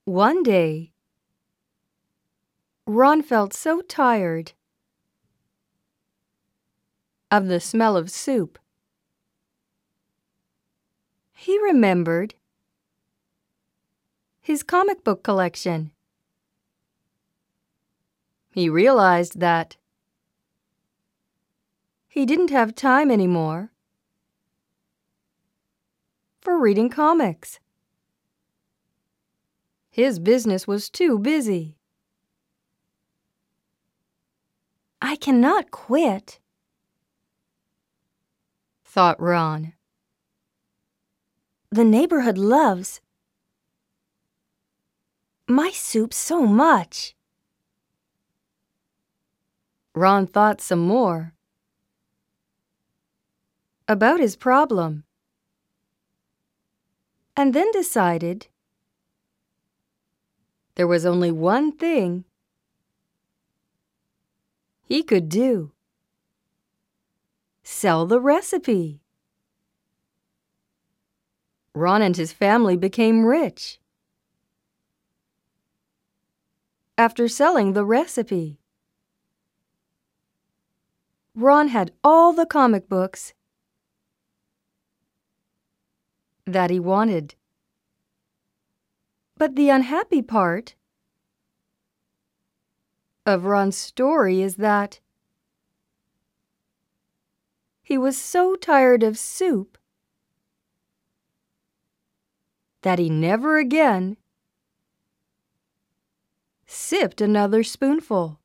One day, Ron felt so tired of the smell of soup. He remembered his comic book collection. He realized that he didn't have time anymore for reading comics. His business was too busy. "I cannot quit," thought Ron. "The neighborhood loves my soup so much." Ron thought some more about his problem and then decided there was only one thing he could do: sell the recipe. Ron and his family became rich after selling the recipe. Ron had all the comic books that he wanted. But the unhappy part of Ron's story is that he was so tired of soup that he never again sipped another spoonful.